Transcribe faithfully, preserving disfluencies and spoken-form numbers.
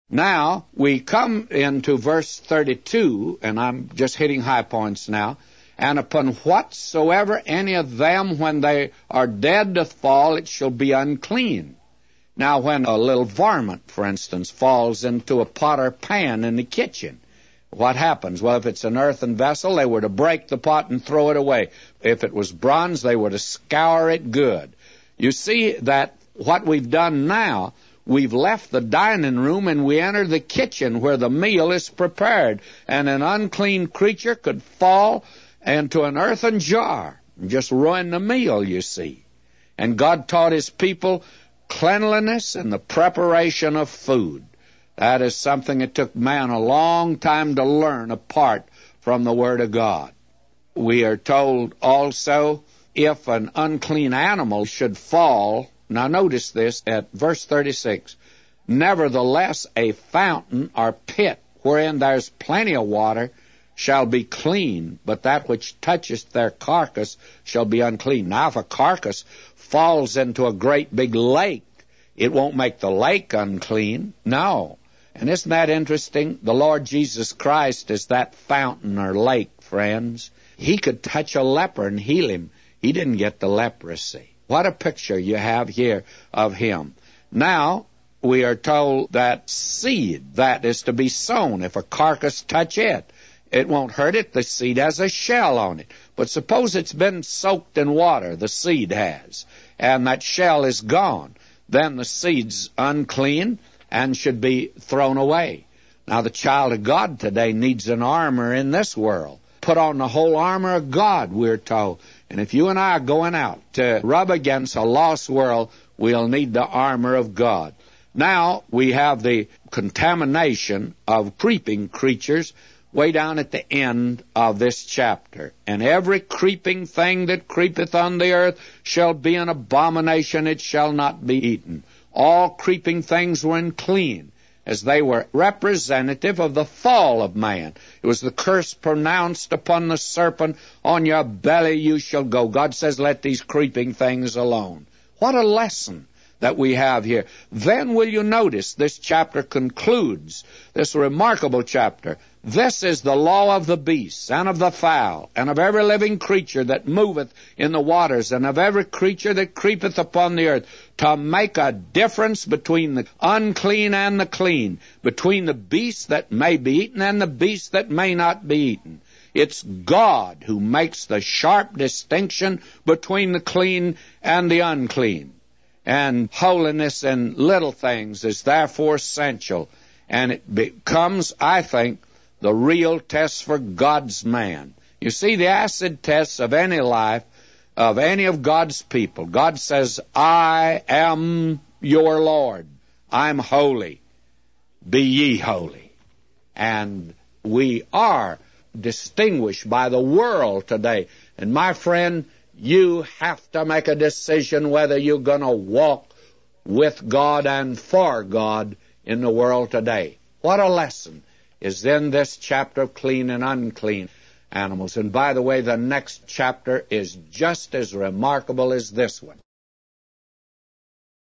Now, we come into verse thirty-two, and I'm just hitting high points now. And upon whatsoever any of them, when they are dead, doth fall, it shall be unclean. Now, when a little varmint, for instance, falls into a pot or pan in the kitchen, what happens? Well, if it's an earthen vessel, they were to break the pot and throw it away. If it was bronze, they were to scour it good. You see that what we've done now, we've left the dining room and we enter the kitchen where the meal is prepared. And an unclean creature could fall into an earthen jar and just ruin the meal, you see. And God taught His people cleanliness and the preparation of food. That is something it took man a long time to learn apart from the Word of God. We are told also, if an unclean animal should fall, now notice this at verse thirty-six, nevertheless a fountain or pit wherein there's plenty of water shall be clean, but that which toucheth their carcass shall be unclean. Now if a carcass falls into a great big lake, it won't make the lake unclean. No. And isn't that interesting? The Lord Jesus Christ is that fountain or lake, friends. He could touch a leper and heal him. He didn't get the leprosy. What a picture you have here of Him. Now, we are told that seed, that is to be sown. If a carcass touch it, it won't hurt it. The seed has a shell on it. But suppose it's been soaked in water, the seed has, and that shell is gone. Then the seed's unclean and should be thrown away. Now, the child of God today needs an armor in this world. Put on the whole armor of God, we're told. And if you and I are going out to rub against a lost world, we'll need the armor of God. Now, we have the contamination of creeping creatures way down at the end of this chapter. And every creeping thing that creepeth on the earth shall be an abomination, it shall not be eaten. All creeping things were unclean, as they were representative of the fall of man. It was the curse pronounced upon the serpent, on your belly you shall go. God says, let these creeping things alone. What a lesson that we have here. Then will you notice this chapter concludes, this remarkable chapter. This is the law of the beasts, and of the fowl, and of every living creature that moveth in the waters, and of every creature that creepeth upon the earth, to make a difference between the unclean and the clean, between the beasts that may be eaten and the beasts that may not be eaten. It's God who makes the sharp distinction between the clean and the unclean. And holiness in little things is therefore essential. And it becomes, I think, the real test for God's man. You see, the acid tests of any life, of any of God's people. God says, I am your Lord. I'm holy. Be ye holy. And we are distinguished by the world today. And my friend, you have to make a decision whether you're going to walk with God and for God in the world today. What a lesson is in this chapter of clean and unclean animals. And by the way, the next chapter is just as remarkable as this one.